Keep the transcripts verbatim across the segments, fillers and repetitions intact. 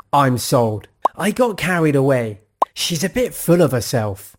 I'm sold. I got carried away. She's a bit full of herself.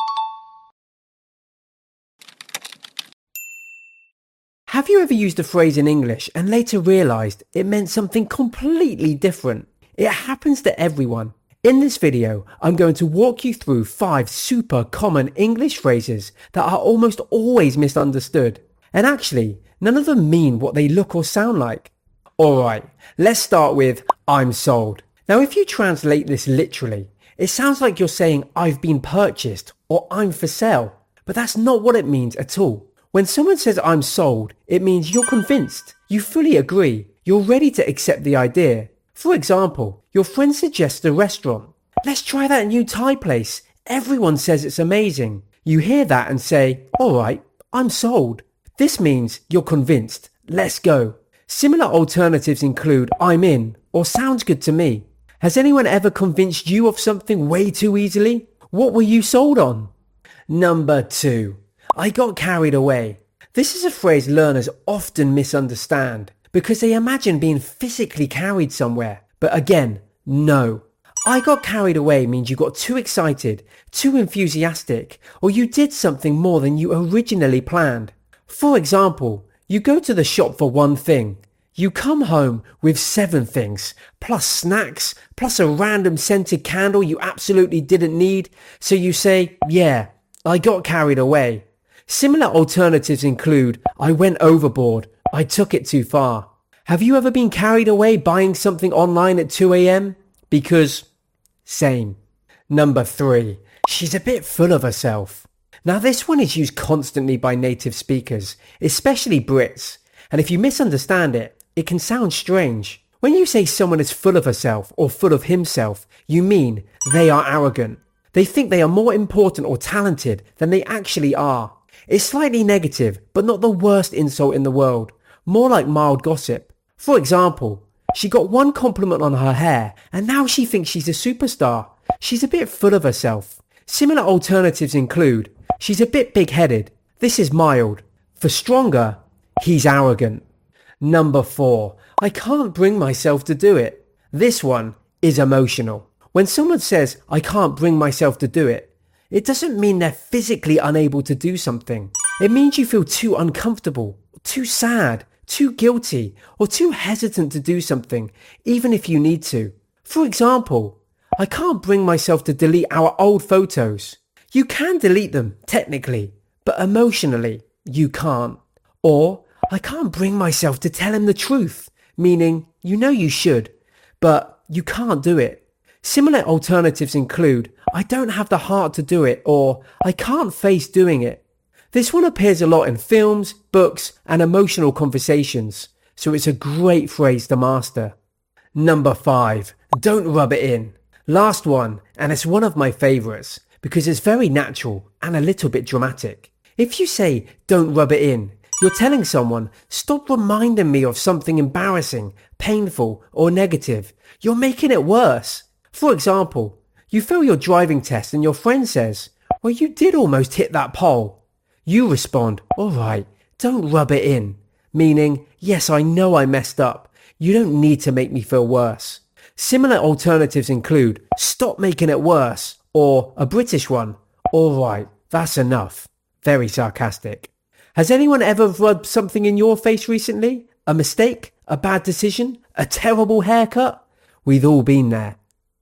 Have you ever used a phrase in English and later realised it meant something completely different? It happens to everyone. In this video, I'm going to walk you through five super common English phrases that are almost always misunderstood. And actually, none of them mean what they look or sound like. Alright, let's start with I'm sold. Now if you translate this literally, it sounds like you're saying I've been purchased or I'm for sale. But that's not what it means at all. When someone says I'm sold, it means you're convinced, you fully agree, you're ready to accept the idea. For example, your friend suggests a restaurant. Let's try that new Thai place. Everyone says it's amazing. You hear that and say, alright, I'm sold. This means you're convinced. Let's go. Similar alternatives include I'm in or sounds good to me. Has anyone ever convinced you of something way too easily? What were you sold on? Number two, I got carried away. This is a phrase learners often misunderstand because they imagine being physically carried somewhere. But again, no. I got carried away means you got too excited, too enthusiastic, or you did something more than you originally planned. For example, you go to the shop for one thing. You come home with seven things, plus snacks, plus a random scented candle you absolutely didn't need. So you say, yeah, I got carried away. Similar alternatives include, I went overboard, I took it too far. Have you ever been carried away buying something online at two a.m? Because, same. Number three, she's a bit full of herself. Now this one is used constantly by native speakers, especially Brits. And if you misunderstand it, it can sound strange. When you say someone is full of herself or full of himself, you mean they are arrogant. They think they are more important or talented than they actually are. It's slightly negative, but not the worst insult in the world. More like mild gossip. For example, she got one compliment on her hair and now she thinks she's a superstar. She's a bit full of herself. Similar alternatives include, she's a bit big-headed. This is mild. For stronger, he's arrogant. Number four, I can't bring myself to do it. This one is emotional. When someone says, I can't bring myself to do it, it doesn't mean they're physically unable to do something. It means you feel too uncomfortable, too sad, too guilty, or too hesitant to do something, even if you need to. For example, I can't bring myself to delete our old photos. You can delete them, technically, but emotionally, you can't. Or, I can't bring myself to tell him the truth, meaning you know you should, but you can't do it. Similar alternatives include, I don't have the heart to do it, or I can't face doing it. This one appears a lot in films, books, and emotional conversations, so it's a great phrase to master. Number five, don't rub it in. Last one, and it's one of my favourites, because it's very natural and a little bit dramatic. If you say, don't rub it in, you're telling someone, stop reminding me of something embarrassing, painful, or negative. You're making it worse. For example, you fail your driving test and your friend says, well, you did almost hit that pole. You respond, alright, don't rub it in. Meaning, yes, I know I messed up. You don't need to make me feel worse. Similar alternatives include, stop making it worse. Or a British one, alright, that's enough. Very sarcastic. Has anyone ever rubbed something in your face recently? A mistake? A bad decision? A terrible haircut? We've all been there.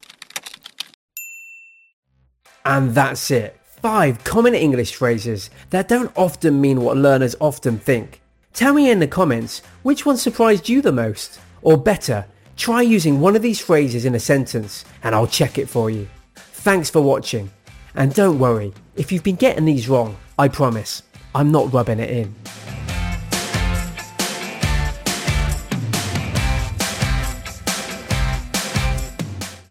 And that's it. Five common English phrases that don't often mean what learners often think. Tell me in the comments which one surprised you the most. Or better, try using one of these phrases in a sentence and I'll check it for you. Thanks for watching. And don't worry, if you've been getting these wrong, I promise, I'm not rubbing it in.